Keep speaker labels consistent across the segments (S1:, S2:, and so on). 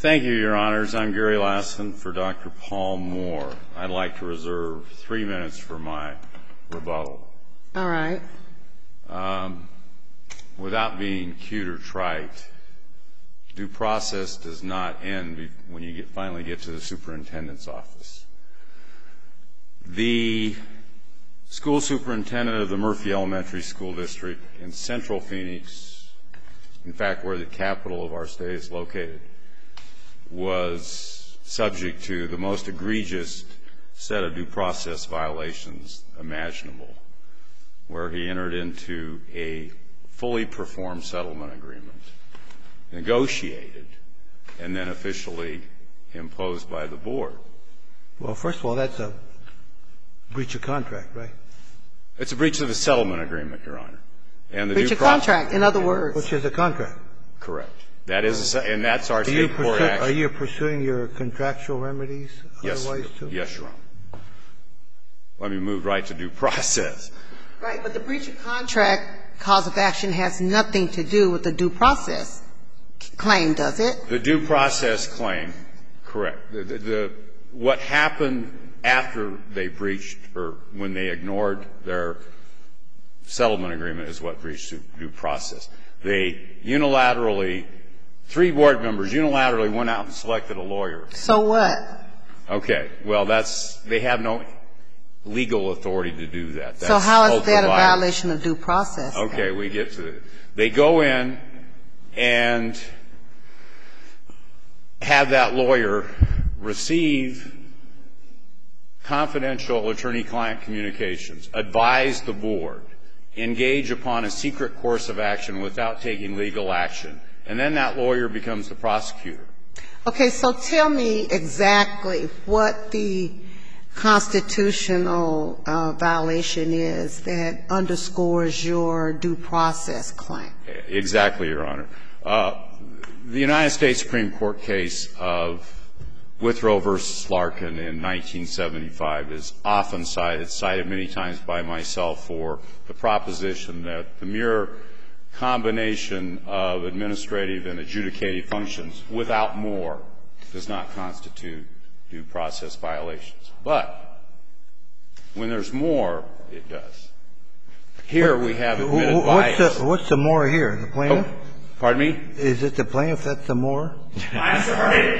S1: Thank you, Your Honors. I'm Gary Lassen for Dr. Paul Moore. I'd like to reserve 3 minutes for my rebuttal.
S2: All right.
S1: Without being cute or trite, due process does not end when you finally get to the superintendent's office. The school superintendent of the Murphy Elementary School District in Central Phoenix, in fact, where the capital of our state is located, was subject to the most egregious set of due process violations imaginable, where he entered into a fully performed settlement agreement, negotiated, and then officially imposed by the board.
S3: Well, first of all, that's a breach of contract, right?
S1: It's a breach of the settlement agreement, Your Honor. And the
S2: breach of contract, in other words.
S3: Which is a contract.
S1: Correct. That is, and that's our state court action.
S3: Are you pursuing your contractual remedies otherwise, too?
S1: Yes, Your Honor. Let me move right to due process.
S2: Right, but the breach of contract cause of action has nothing to do with the due process claim, does it?
S1: The due process claim, correct. What happened after they breached or when they ignored their settlement agreement is what breached due process. They unilaterally, 3 board members unilaterally went out and selected a lawyer.
S2: So what?
S1: Okay. Well, they have no legal authority to do that.
S2: So how is that a violation of due process?
S1: Okay, we get to it. They go in and have that lawyer receive confidential attorney-client communications, advise the board, engage upon a secret course of action without taking legal action, and then that lawyer becomes the prosecutor.
S2: Okay, so tell me exactly what the constitutional violation is that underscores your due process claim.
S1: Exactly, Your Honor. The United States Supreme Court case of Withrow v. Larkin in 1975 is often cited many times by myself for the proposition that the mere combination of administrative and adjudicative functions without more does not constitute due process violations. But when there's more, it does. Here we have admitted bias.
S3: What's the more here? The plaintiff?
S1: Pardon me?
S3: Is it the plaintiff that's the more?
S1: I'm sorry.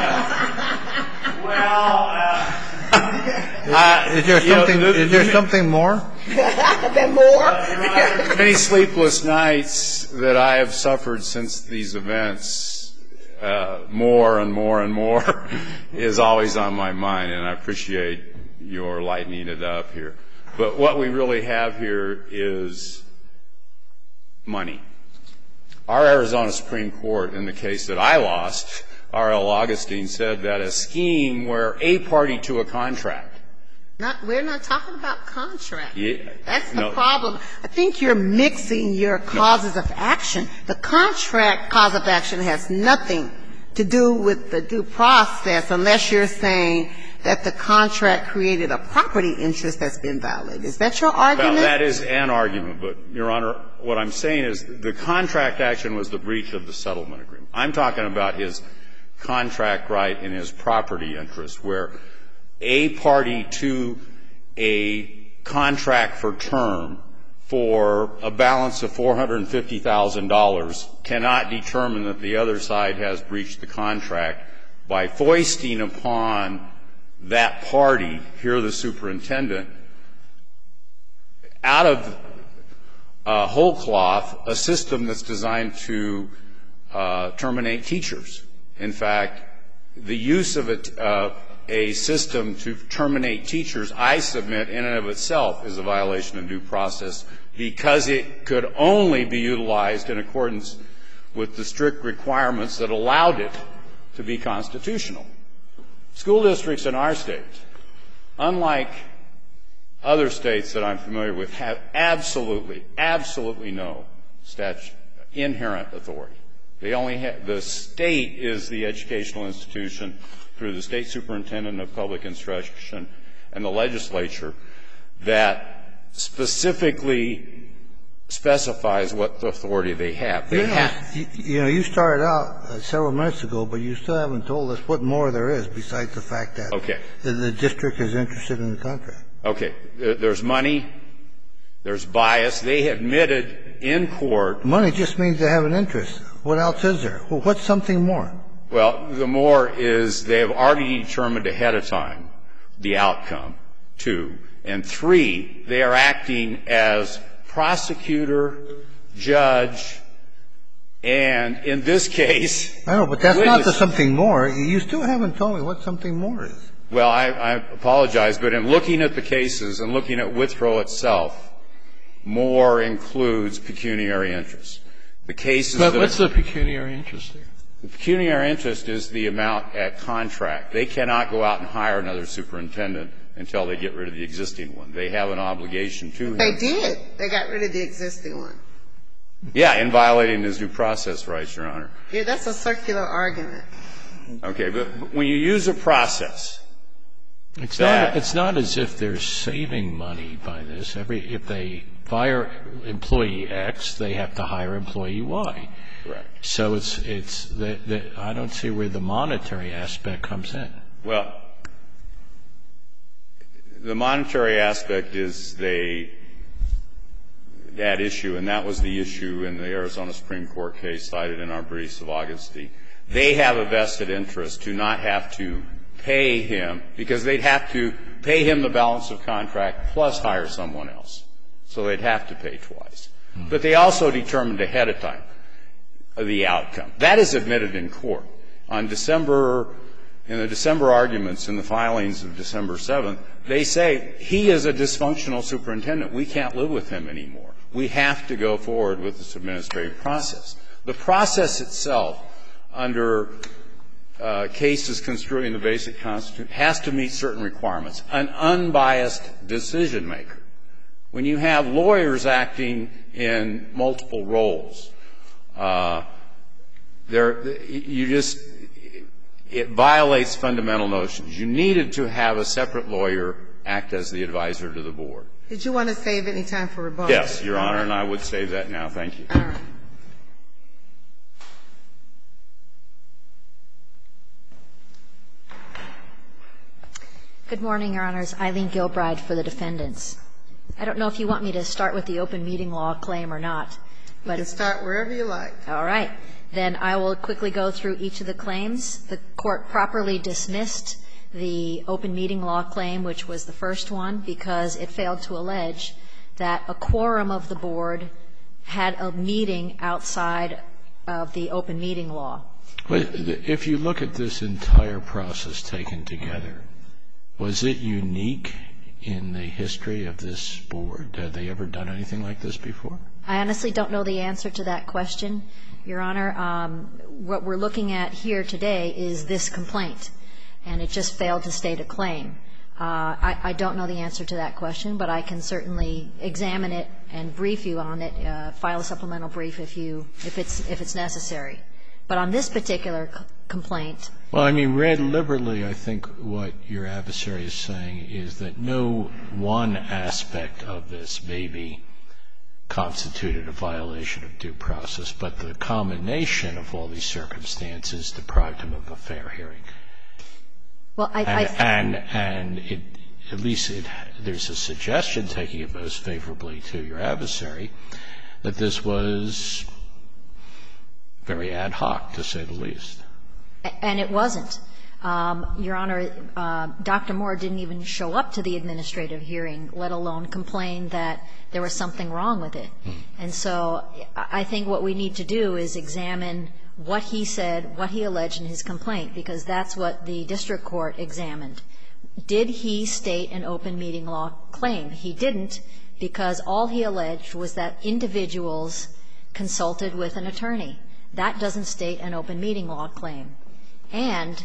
S3: Is there something more?
S2: Than more?
S1: Many sleepless nights that I have suffered since these events, more and more and more, is always on my mind, and I appreciate your lightening it up here. But what we really have here is money. Our Arizona Supreme Court, in the case that I lost, R.L. Augustine, said that a scheme where a party to a contract.
S2: We're not talking about contract.
S1: Yeah,
S2: that's the problem. I think you're mixing your causes of action. The contract cause of action has nothing to do with the due process unless you're saying that the contract created a property interest that's been violated. Is that your argument?
S1: Well, that is an argument. But, Your Honor, what I'm saying is the contract action was the breach of the settlement agreement. I'm talking about his contract right and his property interest, where a party to a contract for term for a balance of $450,000 cannot determine that the other side has breached the contract by foisting upon that party, here the superintendent, out of whole cloth, a system that's designed to terminate teachers. In fact, the use of a system to terminate teachers, I submit, in and of itself is a violation of due process because it could only be utilized in accordance with the strict requirements that allowed it to be constitutional. School districts in our state, unlike other states that I'm familiar with, have absolutely, absolutely no inherent authority. They only have, the state is the educational institution through the state superintendent of public instruction and the legislature that specifically specifies what authority they have. They have.
S3: You started out several minutes ago, but you still haven't told us what more there is besides the fact that the district is interested in the contract.
S1: Okay. There's money. There's bias. They admitted in court.
S3: Money just means they have an interest. What else is there? Well, what's something more?
S1: Well, the more is they have already determined ahead of time the outcome, 2. And 3, they are acting as prosecutor, judge, and in this case,
S3: I know, but that's not the something more. You still haven't told me what something more is.
S1: Well, I apologize, but in looking at the cases and looking at Withrow itself, more includes pecuniary interest. The cases
S4: But what's the pecuniary interest there?
S1: The pecuniary interest is the amount at contract. They cannot go out and hire another superintendent until they get rid of the existing one. They have an obligation to him.
S2: They did. They got rid of the existing one.
S1: Yeah, in violating his due process rights, Your Honor.
S2: Yeah, that's a circular argument.
S1: Okay, but when you use a process,
S4: it's not as if they're saving money by this. If they fire employee X, they have to hire employee Y.
S1: Correct.
S4: So I don't see where the monetary aspect comes in.
S1: Well, the monetary aspect is that issue, and that was the issue in the Arizona Supreme Court case cited in our briefs of Augustine. They have a vested interest to not have to pay him, because they'd have to pay him the balance of contract plus hire someone else. So they'd have to pay twice. But they also determined ahead of time the outcome. That is admitted in court. In the December arguments in the filings of December 7th, they say he is a dysfunctional superintendent. We can't live with him anymore. We have to go forward with this administrative process. The process itself, under cases construing the basic Constitution, has to meet certain requirements. An unbiased decision maker. When you have lawyers acting in multiple roles, it violates fundamental notions. You needed to have a separate lawyer act as the advisor to the board.
S2: Did you want to save any time for rebuttal?
S1: Yes, Your Honor, and I would save that now. Thank you.
S2: All right.
S5: Good morning, Your Honors. Eileen Gilbride for the defendants. I don't know if you want me to start with the open meeting law claim or not.
S2: You can start wherever you like.
S5: All right. Then I will quickly go through each of the claims. The Court properly dismissed the open meeting law claim, which was the first one, because it failed to allege that a quorum of the board had a meeting outside of the open meeting law.
S4: But if you look at this entire process taken together, was it unique in the history of this board? Had they ever done anything like this before?
S5: I honestly don't know the answer to that question, Your Honor. What we're looking at here today is this complaint, and it just failed to state a claim. I don't know the answer to that question, but I can certainly examine it and brief you on it, file a supplemental brief if it's necessary. But on this particular complaint.
S4: Well, I mean, read liberally, I think what your adversary is saying is that no one aspect of this maybe constituted a violation of due process, but the combination of all these circumstances deprived him of a fair hearing.
S5: Well,
S4: and it, at least there's a suggestion, taking it most favorably to your adversary, that this was very ad hoc, to say the least.
S5: And it wasn't. Your Honor, Dr. Moore didn't even show up to the administrative hearing, let alone complain that there was something wrong with it. And so I think what we need to do is examine what he said, what he alleged in his complaint, because that's what the district court examined. Did he state an open meeting law claim? He didn't, because all he alleged was that individuals consulted with an attorney. That doesn't state an open meeting law claim. And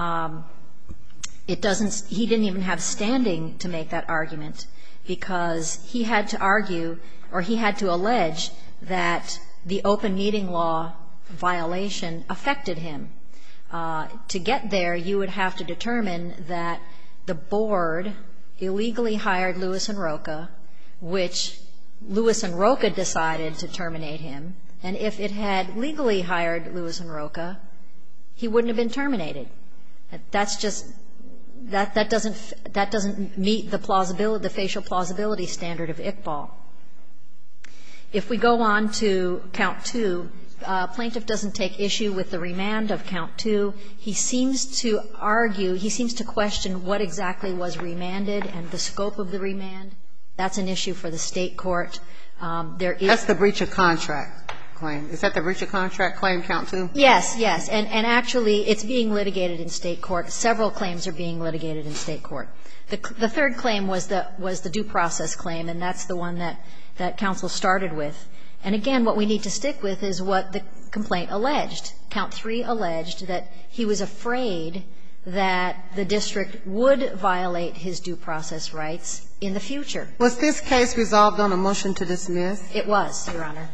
S5: it doesn't he didn't even have standing to make that argument, because he had to argue, or he had to allege, that the open meeting law violation affected him. To get there, you would have to determine that the board illegally hired Lewis and Rocha, which Lewis and Rocha decided to terminate him, and if it had legally hired Lewis and Rocha, he wouldn't have been terminated. That's just that doesn't meet the facial plausibility standard of Iqbal. If we go on to count 2, plaintiff doesn't take issue with the remand of count 2. He seems to argue, he seems to question what exactly was remanded and the scope of the remand. That's an issue for the State court.
S2: That's the breach of contract claim. Is that the breach of contract claim, count 2?
S5: Yes, yes. And actually, it's being litigated in State court. Several claims are being litigated in State court. The third claim was the due process claim, and that's the one that counsel started with. And again, what we need to stick with is what the complaint alleged. Count 3 alleged that he was afraid that the district would violate his due process rights in the future.
S2: Was this case resolved on a motion to dismiss?
S5: It was, Your Honor.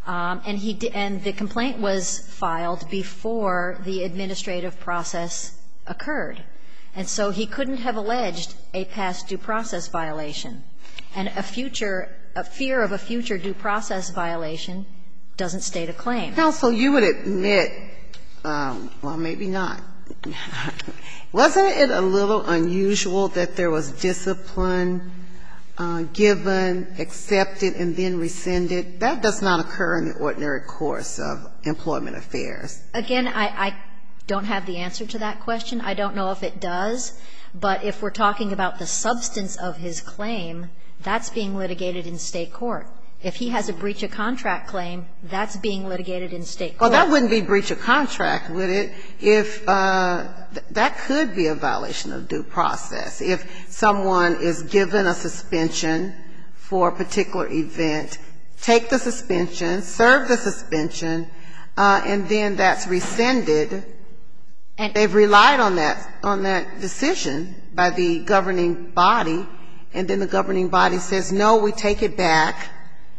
S5: And the complaint was filed before the administrative process occurred. And so he couldn't have alleged a past due process violation. And a fear of a future due process violation doesn't state a claim.
S2: Counsel, you would admit, well, maybe not. Wasn't it a little unusual that there was discipline given, accepted, and then rescinded? That does not occur in the ordinary course of employment affairs.
S5: Again, I don't have the answer to that question. I don't know if it does. But if we're talking about the substance of his claim, that's being litigated in State court. If he has a breach of contract claim, that's being litigated in State court.
S2: Well, that wouldn't be breach of contract, would it? If that could be a violation of due process. If someone is given a suspension for a particular event, take the suspension, serve the suspension, and then that's rescinded, and they've relied on that decision by the governing body, and then the governing body says, no, we take it back,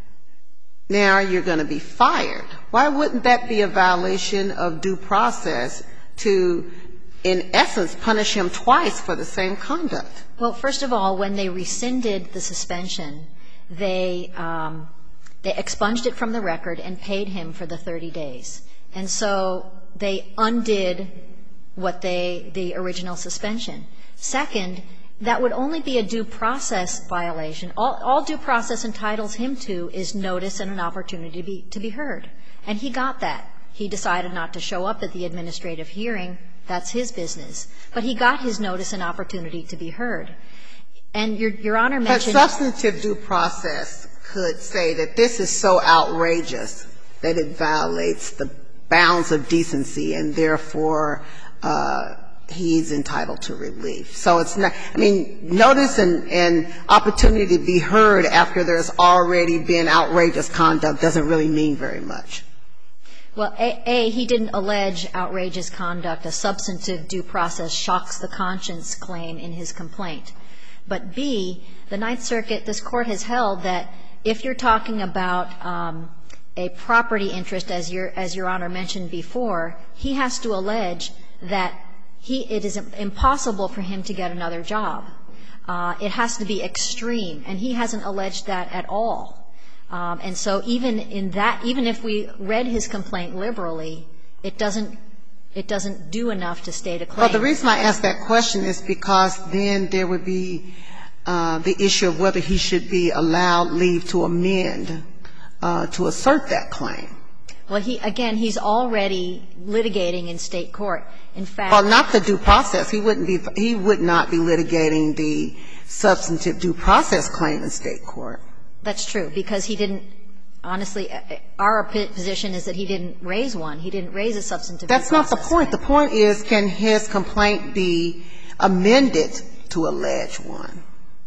S2: now you're going to be fired. Why wouldn't that be a violation of due process to, in essence, punish him twice for the same conduct?
S5: Well, first of all, when they rescinded the suspension, they expunged it from the record and paid him for the 30 days. And so they undid what the original suspension. Second, that would only be a due process violation. All due process entitles him to is notice and an opportunity to be heard. And he got that. He decided not to show up at the administrative hearing. That's his business. But he got his notice and opportunity to be heard. And Your Honor mentioned —
S2: But substantive due process could say that this is so outrageous that it violates the bounds of decency, and therefore he's entitled to relief. So it's not — I mean, notice and opportunity to be heard after there's already been outrageous conduct doesn't really mean very much.
S5: Well, A, he didn't allege outrageous conduct. A substantive due process shocks the conscience claim in his complaint. But B, the Ninth Circuit, this Court has held that if you're talking about a property interest, as Your Honor mentioned before, he has to allege that it is impossible for him to get another job. It has to be extreme, and he hasn't alleged that at all. And so even in that, even if we read his complaint liberally, it doesn't do enough to state a claim.
S2: Well, the reason I ask that question is because then there would be the issue of whether he should be allowed leave to amend to assert that claim.
S5: Well, he's already litigating in State court. In fact —
S2: Well, not the due process. He would not be litigating the substantive due process claim in State court.
S5: That's true, because he didn't — honestly, our position is that he didn't raise one. He didn't raise a substantive due process claim.
S2: That's not the point. The point is, can his complaint be amended to allege one?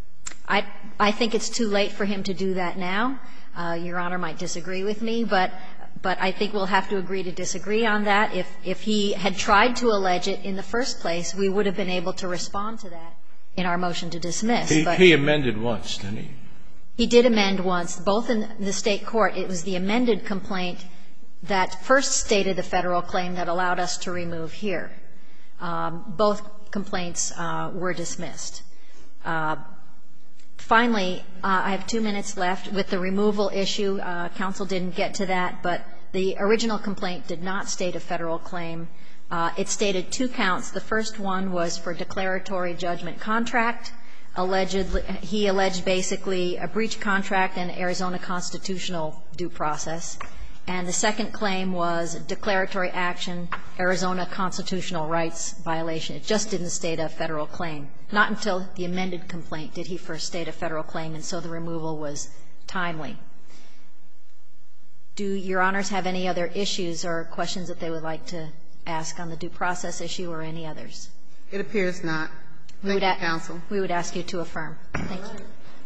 S5: I think it's too late for him to do that now. Your Honor might disagree with me, but I think we'll have to agree to disagree on that. If he had tried to allege it in the first place, we would have been able to respond to that in our motion to dismiss.
S4: He amended once, didn't he?
S5: He did amend once, both in the State court. It was the amended complaint that first stated the Federal claim that allowed us to remove here. Both complaints were dismissed. Finally, I have 2 minutes left. With the removal issue, counsel didn't get to that, but the original complaint did not state a Federal claim. It stated 2 counts. The first one was for declaratory judgment contract. He alleged basically a breach of contract and Arizona constitutional due process. And the second claim was declaratory action, Arizona constitutional rights violation. It just didn't state a Federal claim. Not until the amended complaint did he first state a Federal claim, and so the removal was timely. Do Your Honors have any other issues or questions that they would like to ask on the due process issue or any others?
S2: It appears not. Thank you, counsel.
S5: We would ask you to affirm. Thank you.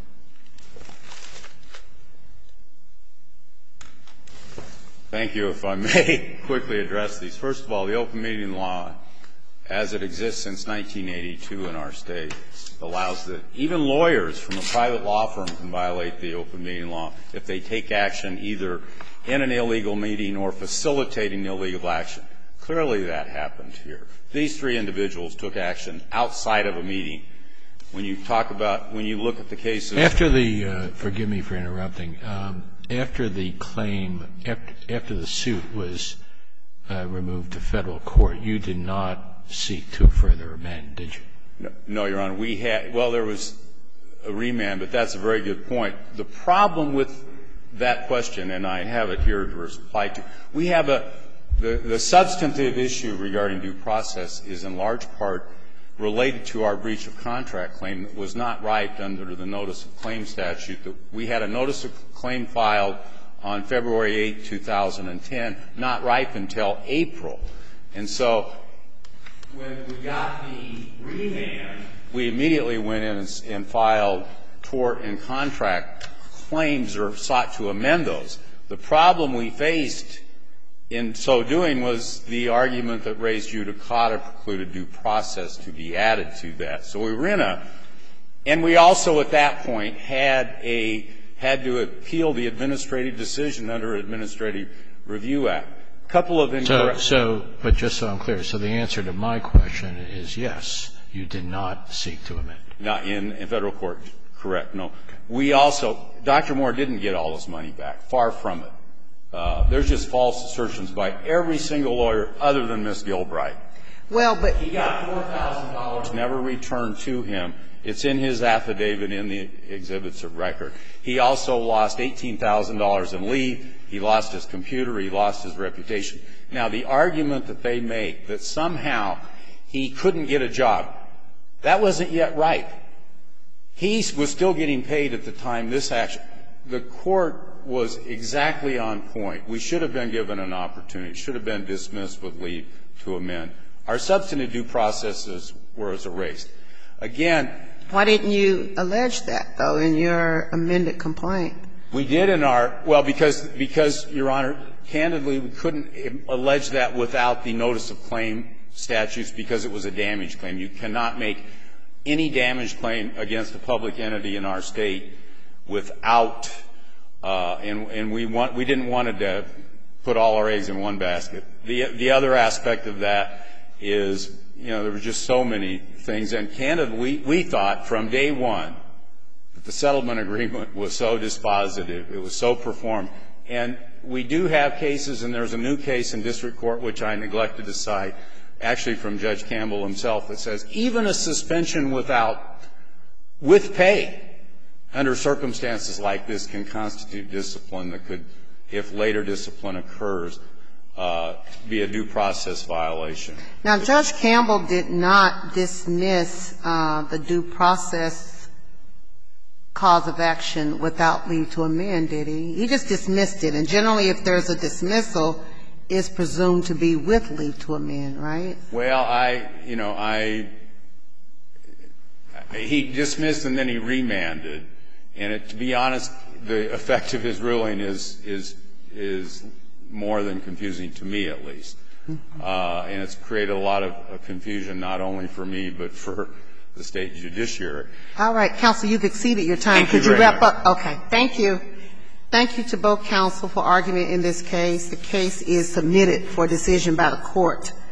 S1: Thank you. If I may quickly address these. First of all, the open meeting law, as it exists since 1982 in our state, allows that even lawyers from a private law firm can violate the open meeting law if they take action either in an illegal meeting or facilitating illegal action. Clearly that happened here. These 3 individuals took action outside of a meeting. When you talk about, when you look at the cases.
S4: After the, forgive me for interrupting, after the claim, after the suit was removed to Federal court, you did not seek to further amend, did you?
S1: No, Your Honor. We had, well, there was a remand, but that's a very good point. The problem with that question, and I have it here to reply to, we have the substantive issue regarding due process is in large part related to our breach of contract claim that was not ripe under the notice of claim statute. We had a notice of claim filed on February 8, 2010, not ripe until April. And so when we got the remand, we immediately went in and filed tort and contract claims or sought to amend those. The problem we faced in so doing was the argument that raised judicata precluded due process to be added to that. So we were in a, and we also at that point had to appeal the administrative decision under Administrative Review Act. A couple of incorrect.
S4: But just so I'm clear, so the answer to my question is yes, you did not seek to amend.
S1: Not in Federal court, correct, no. We also, Dr. Moore didn't get all his money back, far from it. There's just false assertions by every single lawyer other than Ms. Gilbride.
S2: Well, but
S1: he got $4,000 never returned to him. It's in his affidavit in the exhibits of record. He also lost $18,000 in leave. He lost his computer. He lost his reputation. Now, the argument that they make that somehow he couldn't get a job, that wasn't yet right. He was still getting paid at the time this action. The court was exactly on point. We should have been given an opportunity. It should have been dismissed with leave to amend. Our substantive due processes were erased. Again.
S2: Why didn't you allege that, though, in your amended complaint?
S1: We did in our, well, because, Your Honor, candidly, we couldn't allege that without the notice of claim statutes because it was a damage claim. You cannot make any damage claim against a public entity in our state without, and we didn't want to put all our eggs in one basket. The other aspect of that is, you know, there were just so many things. And candidly, we thought from day one that the settlement agreement was so dispositive, it was so performed. And we do have cases, and there's a new case in district court which I neglected to cite, actually from Judge Campbell himself, that says even a suspension with pay under circumstances like this can constitute discipline that could, if later discipline occurs, be a due process violation.
S2: Now, Judge Campbell did not dismiss the due process cause of action without leave to amend, did he? He just dismissed it. And generally, if there's a dismissal, it's presumed to be with leave to amend, right?
S1: Well, he dismissed and then he remanded. And to be honest, the effect of his ruling is more than confusing to me, at least. And it's created a lot of confusion, not only for me, but for the state judiciary.
S2: All right. Counsel, you've exceeded your time.
S1: Thank you
S2: very much.
S1: Could you wrap
S2: up? Okay. Thank you. Thank you to both counsel for argument in this case. The case is submitted for decision by the court.